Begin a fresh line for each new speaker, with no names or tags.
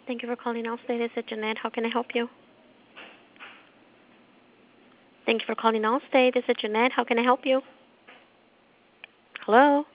Thank you for calling Allstate. This is Jeanette. How can I help you? Thank you for calling Allstate. This is Jeanette. How can I help you? Hello?